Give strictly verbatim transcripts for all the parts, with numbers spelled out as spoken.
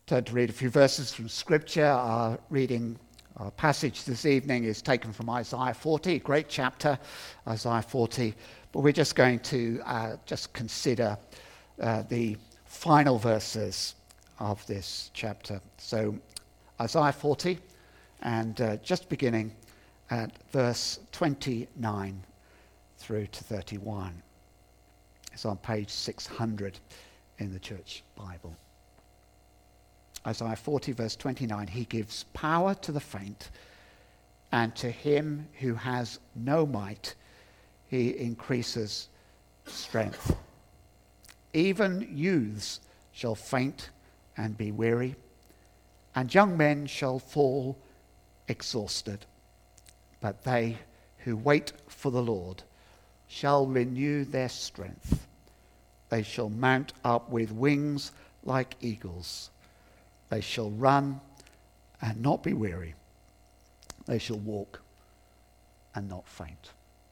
Turn to read a few verses from Scripture. Our reading, our passage this evening is taken from Isaiah forty, a great chapter, Isaiah forty. But we're just going to uh, just consider uh, the final verses of this chapter. So Isaiah forty, and uh, just beginning at verse twenty-nine through to thirty-one. It's on page six hundred in the Church Bible. Isaiah forty, verse twenty-nine, he gives power to the faint, and to him who has no might, he increases strength. Even youths shall faint and be weary, and young men shall fall exhausted. But they who wait for the Lord shall renew their strength. They shall mount up with wings like eagles. They shall run and not be weary. They shall walk and not faint.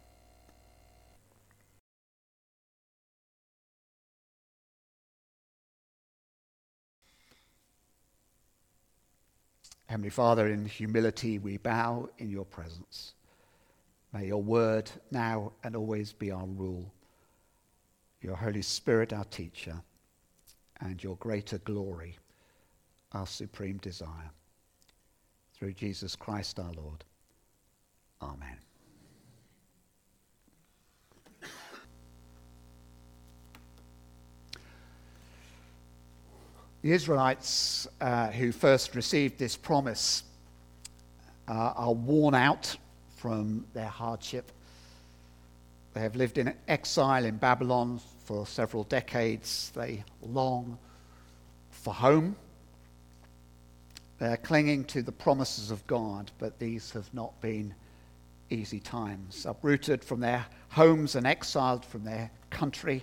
Heavenly Father, in humility we bow in your presence. May your word now and always be our rule, your Holy Spirit our teacher, and your greater glory our supreme desire. Through Jesus Christ our Lord. Amen. The Israelites uh, who first received this promise uh, are worn out from their hardship. They have lived in exile in Babylon for several decades. They long for home. They're clinging to the promises of God, but these have not been easy times. Uprooted from their homes and exiled from their country,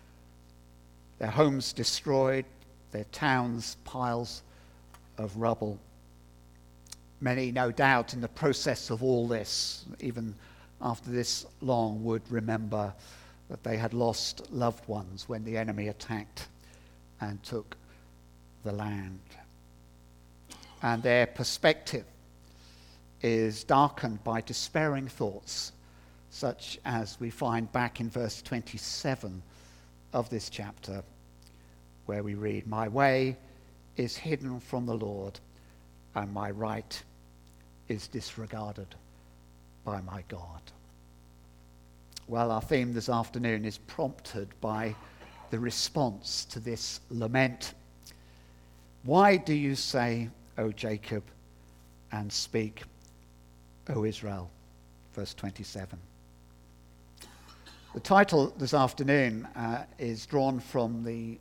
their homes destroyed, their towns piles of rubble. Many, no doubt, in the process of all this, even after this long, would remember that they had lost loved ones when the enemy attacked and took the land. And their perspective is darkened by despairing thoughts, such as we find back in verse twenty-seven of this chapter, where we read, "My way is hidden from the Lord, and my right is disregarded by my God." Well, our theme this afternoon is prompted by the response to this lament. Why do you say, O Jacob, and speak, O Israel? Verse twenty-seven. The title this afternoon uh, is drawn from the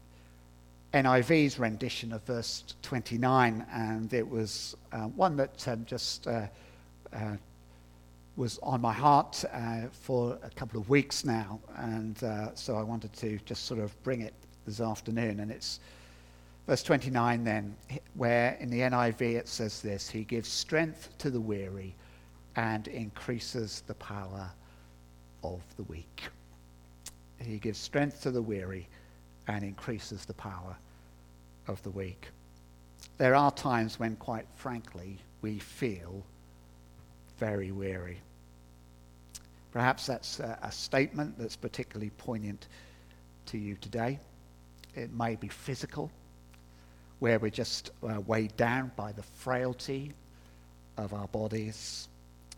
N I V's rendition of verse twenty-nine, and it was uh, one that um, just uh, uh, was on my heart uh, for a couple of weeks now, and uh, so I wanted to just sort of bring it this afternoon. And it's verse twenty-nine then, where in the N I V it says this: he gives strength to the weary and increases the power of the weak. He gives strength to the weary and increases the power of the weak. There are times when, quite frankly, we feel very weary. Perhaps that's a, a statement that's particularly poignant to you today. It may be physical, where we're just uh, weighed down by the frailty of our bodies.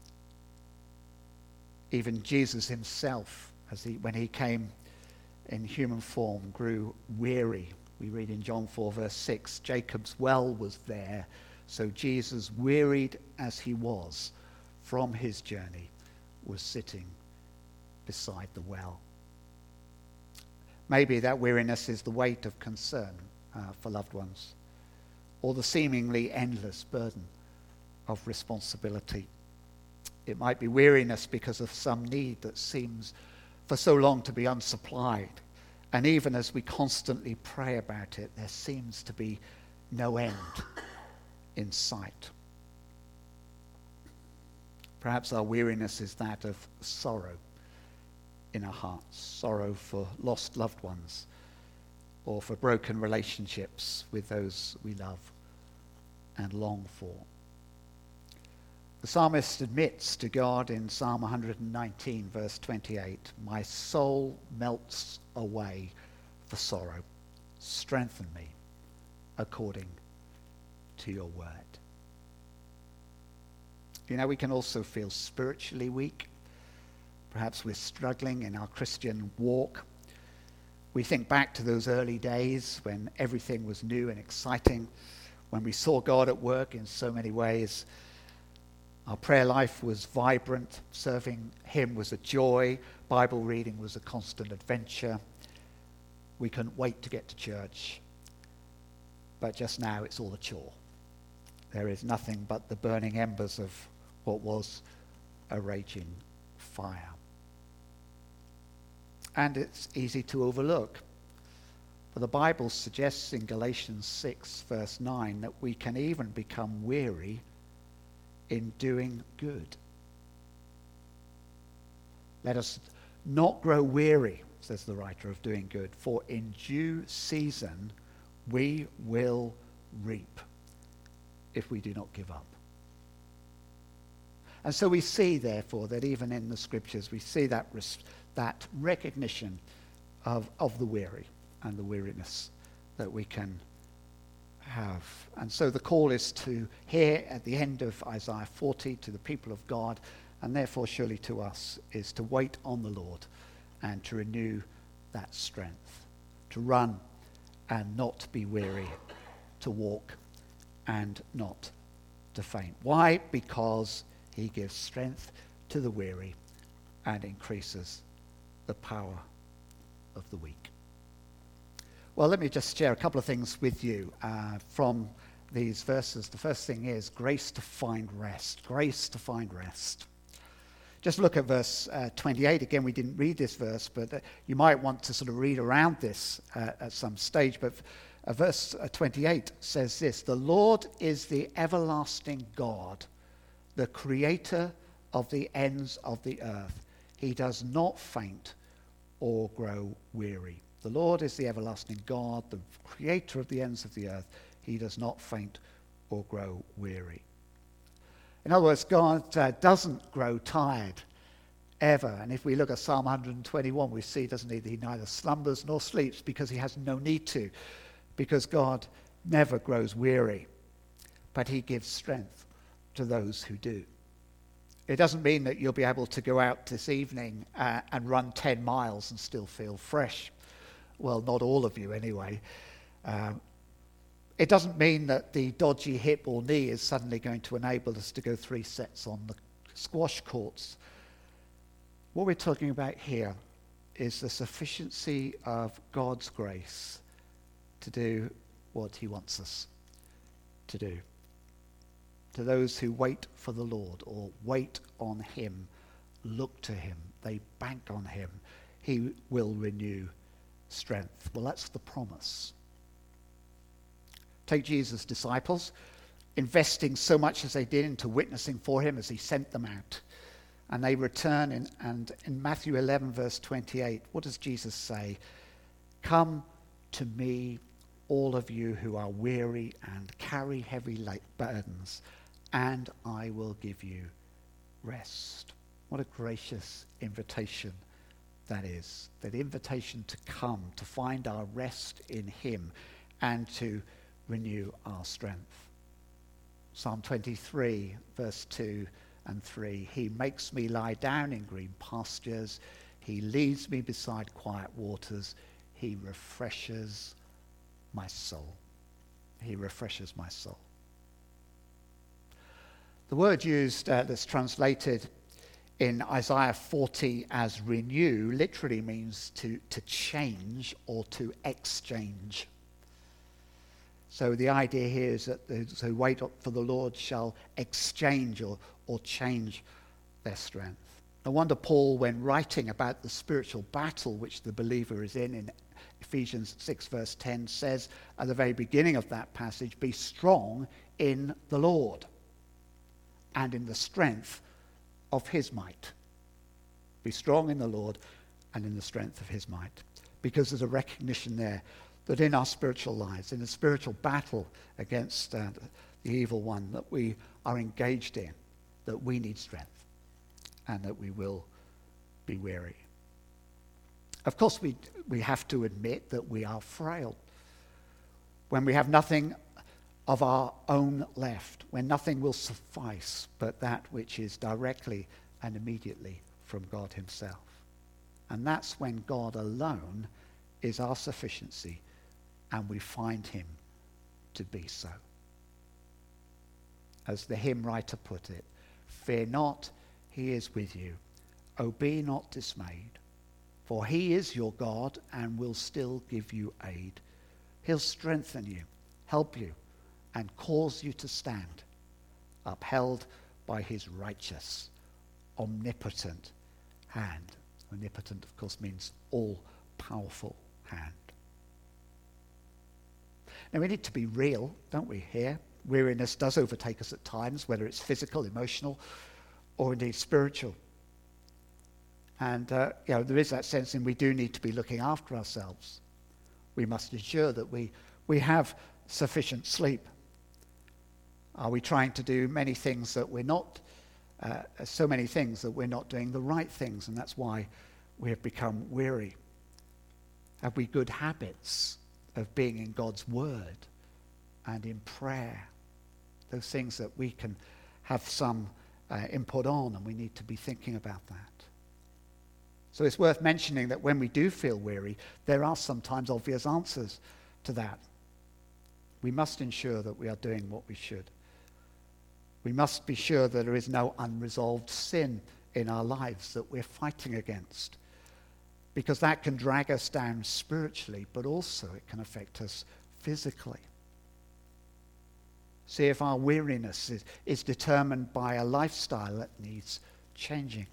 Even Jesus himself, as he, when he came in human form, grew weary. We read in John four, verse six, Jacob's well was there, so Jesus, wearied as he was from his journey, was sitting beside the well. Maybe that weariness is the weight of concern uh, for loved ones, or the seemingly endless burden of responsibility. It might be weariness because of some need that seems for so long to be unsupplied. And even as we constantly pray about it, there seems to be no end in sight. Perhaps our weariness is that of sorrow in our hearts, sorrow for lost loved ones, or for broken relationships with those we love and long for. The psalmist admits to God in Psalm one nineteen, verse twenty-eight, "My soul melts away for sorrow. Strengthen me according to your word." You know, we can also feel spiritually weak. Perhaps we're struggling in our Christian walk. We think back to those early days when everything was new and exciting, when we saw God at work in so many ways. Our prayer life was vibrant, serving him was a joy, Bible reading was a constant adventure. We couldn't wait to get to church. But just now it's all a chore. There is nothing but the burning embers of what was a raging fire. And it's easy to overlook. For the Bible suggests in Galatians six, verse nine, that we can even become weary in doing good. Let us not grow weary, says the writer, of doing good, for in due season we will reap if we do not give up. And so we see, therefore, that even in the scriptures we see that res- that recognition of, of the weary and the weariness that we can have. And so the call is to hear at the end of Isaiah forty to the people of God, and therefore surely to us, is to wait on the Lord and to renew that strength, to run and not be weary, to walk and not to faint. Why? Because he gives strength to the weary and increases the power of the weak. Well, let me just share a couple of things with you uh, from these verses. The first thing is grace to find rest. Grace to find rest. Just look at verse uh, twenty-eight. Again, we didn't read this verse, but uh, you might want to sort of read around this uh, at some stage. But uh, verse uh, twenty-eight says this: "The Lord is the everlasting God, the creator of the ends of the earth. He does not faint or grow weary." The Lord is the everlasting God, the creator of the ends of the earth. He does not faint or grow weary. In other words, God uh, doesn't grow tired ever. And if we look at Psalm one twenty-one, we see, doesn't he, that he neither slumbers nor sleeps because he has no need to, because God never grows weary, but he gives strength to those who do. It doesn't mean that you'll be able to go out this evening uh, and run ten miles and still feel fresh. Well, not all of you anyway. Um, it doesn't mean that the dodgy hip or knee is suddenly going to enable us to go three sets on the squash courts. What we're talking about here is the sufficiency of God's grace to do what he wants us to do. To those who wait for the Lord or wait on him, look to him, they bank on him, he will renew strength. Well, that's the promise. Take Jesus' disciples, investing so much as they did into witnessing for him as he sent them out. And they return, in, and in Matthew eleven, verse twenty-eight, what does Jesus say? "Come to me, all of you who are weary and carry heavy burdens, and I will give you rest." What a gracious invitation that is. That invitation to come, to find our rest in him, and to renew our strength. Psalm twenty-three, verse two and three. "He makes me lie down in green pastures. He leads me beside quiet waters. He refreshes my soul." He refreshes my soul. The word used uh, that's translated in Isaiah forty as renew literally means to, to change or to exchange. So the idea here is that those who wait for the Lord shall exchange or, or change their strength. No wonder Paul, when writing about the spiritual battle which the believer is in, in Ephesians six verse ten, says at the very beginning of that passage, "Be strong in the Lord and in the strength of his might." Be strong in the Lord and in the strength of his might. Because there's a recognition there that in our spiritual lives, in a spiritual battle against uh, the evil one that we are engaged in, that we need strength and that we will be weary. Of course, we, we have to admit that we are frail. When we have nothing of our own left, when nothing will suffice but that which is directly and immediately from God himself. And that's when God alone is our sufficiency, and we find him to be so. As the hymn writer put it, fear not, he is with you. Oh, be not dismayed, for he is your God and will still give you aid. He'll strengthen you, help you, and cause you to stand, upheld by his righteous, omnipotent hand. Omnipotent, of course, means all-powerful hand. Now, we need to be real, don't we, here? Weariness does overtake us at times, whether it's physical, emotional, or indeed spiritual. And, uh, you know, there is that sense in we do need to be looking after ourselves. We must ensure that we, we have sufficient sleep. Are we trying to do many things that we're not, uh, so many things that we're not doing the right things, and that's why we have become weary? Have we good habits of being in God's word and in prayer? Those things that we can have some uh, input on, and we need to be thinking about that. So it's worth mentioning that when we do feel weary, there are sometimes obvious answers to that. We must ensure that we are doing what we should. We must be sure that there is no unresolved sin in our lives that we're fighting against, because that can drag us down spiritually, but also it can affect us physically. See if our weariness is, is determined by a lifestyle that needs changing.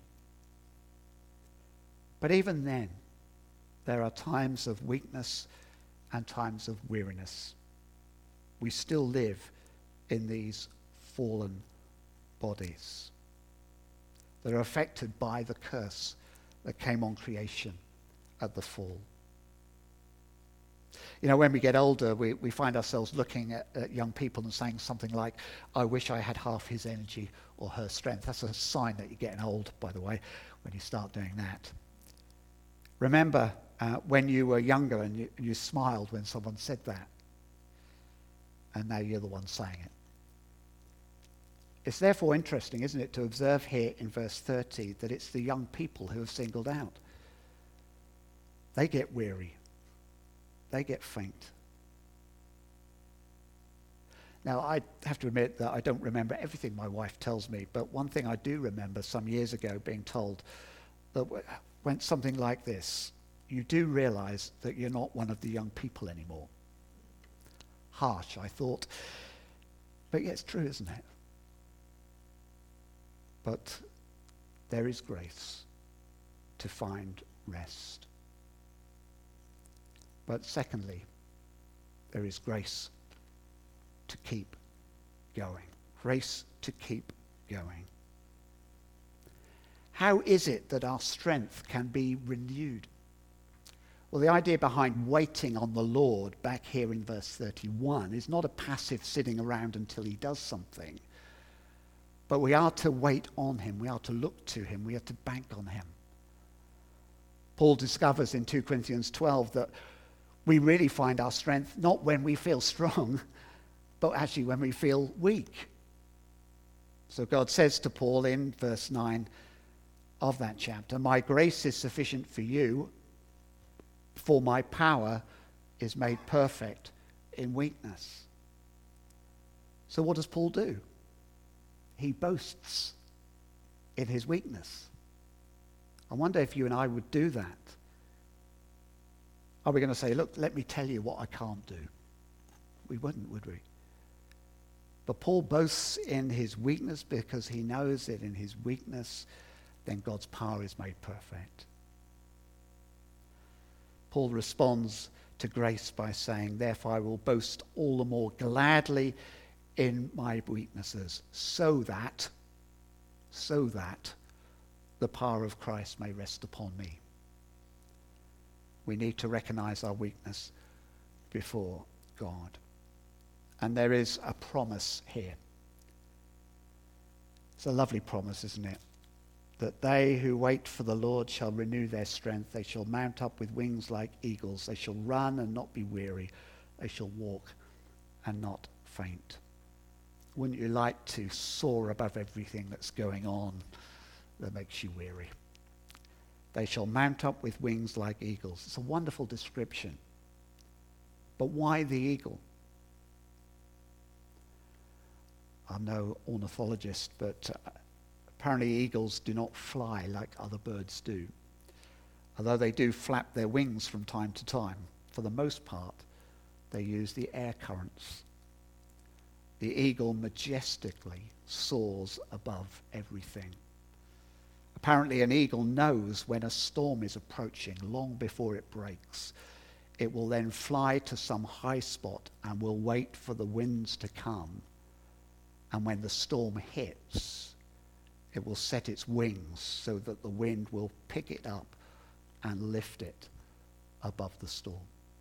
But even then, there are times of weakness and times of weariness. We still live in these fallen bodies that are affected by the curse that came on creation at the fall. You know, when we get older, we, we find ourselves looking at, at young people and saying something like, I wish I had half his energy or her strength. That's a sign that you're getting old, by the way, when you start doing that. Remember uh, when you were younger and you, you smiled when someone said that, and now you're the one saying it. It's therefore interesting, isn't it, to observe here in verse thirty that it's the young people who are singled out. They get weary. They get faint. Now, I have to admit that I don't remember everything my wife tells me, but one thing I do remember some years ago being told that went something like this: you do realize that you're not one of the young people anymore. Harsh, I thought, but yeah, it's true, isn't it? But there is grace to find rest. But secondly, there is grace to keep going. Grace to keep going. How is it that our strength can be renewed? Well, the idea behind waiting on the Lord back here in verse thirty-one is not a passive sitting around until he does something. But we are to wait on him. We are to look to him. We are to bank on him. Paul discovers in two Corinthians twelve that we really find our strength not when we feel strong, but actually when we feel weak. So God says to Paul in verse nine of that chapter, my grace is sufficient for you, for my power is made perfect in weakness. So what does Paul do? He boasts in his weakness. I wonder if you and I would do that. Are we going to say, look, let me tell you what I can't do? We wouldn't, would we? But Paul boasts in his weakness because he knows that in his weakness, then God's power is made perfect. Paul responds to grace by saying, therefore I will boast all the more gladly in my weaknesses, so that, so that the power of Christ may rest upon me. We need to recognize our weakness before God. And there is a promise here. It's a lovely promise, isn't it? That they who wait for the Lord shall renew their strength. They shall mount up with wings like eagles. They shall run and not be weary. They shall walk and not faint. Wouldn't you like to soar above everything that's going on that makes you weary? They shall mount up with wings like eagles. It's a wonderful description. But why the eagle? I'm no ornithologist, but uh, apparently eagles do not fly like other birds do. Although they do flap their wings from time to time, for the most part, they use the air currents. The eagle majestically soars above everything. Apparently, an eagle knows when a storm is approaching long before it breaks. It will then fly to some high spot and will wait for the winds to come. And when the storm hits, it will set its wings so that the wind will pick it up and lift it above the storm.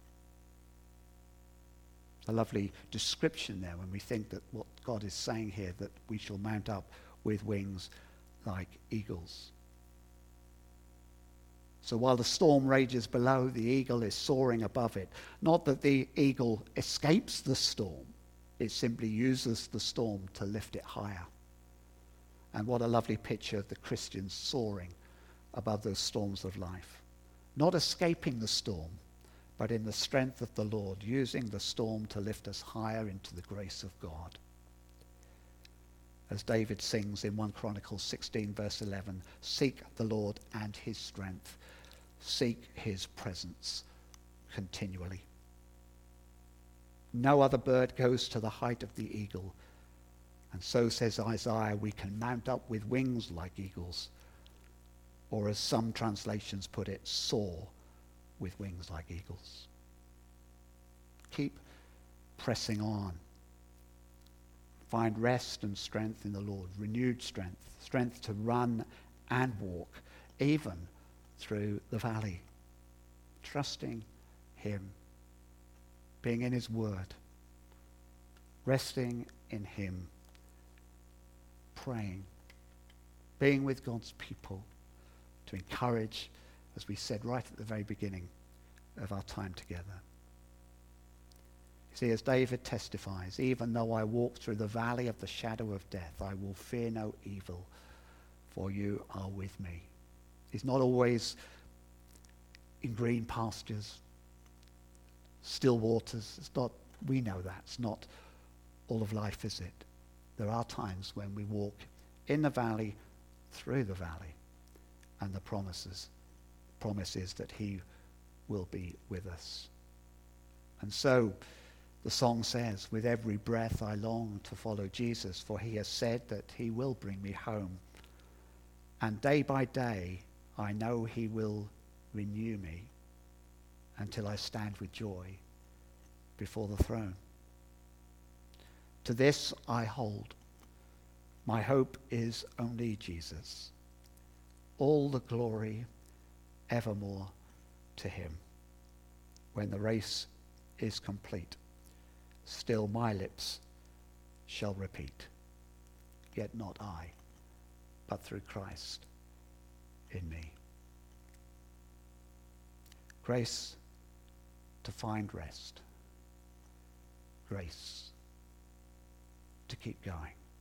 A lovely description there when we think that what God is saying here, that we shall mount up with wings like eagles. So while the storm rages below, the eagle is soaring above it. Not that the eagle escapes the storm. It simply uses the storm to lift it higher. And what a lovely picture of the Christian soaring above those storms of life. Not escaping the storm, but in the strength of the Lord, using the storm to lift us higher into the grace of God. As David sings in First Chronicles sixteen, verse eleven, seek the Lord and his strength. Seek his presence continually. No other bird goes to the height of the eagle. And so says Isaiah, we can mount up with wings like eagles. Or as some translations put it, soar with wings like eagles. Keep pressing on. Find rest and strength in the Lord, renewed strength, strength to run and walk, even through the valley. Trusting him, being in his word, resting in him, praying, being with God's people to encourage, as we said right at the very beginning of our time together. You see, as David testifies, even though I walk through the valley of the shadow of death, I will fear no evil, for you are with me. He's not always in green pastures, still waters. It's not, we know that. It's not all of life, is it? There are times when we walk in the valley, through the valley, and the promises, promise is that he will be with us. And so the song says, with every breath I long to follow Jesus, for he has said that he will bring me home. And day by day, I know he will renew me until I stand with joy before the throne. To this I hold. My hope is only Jesus. All the glory evermore to him. When the race is complete, still my lips shall repeat, yet not I, but through Christ in me. Grace to find rest. Grace to keep going.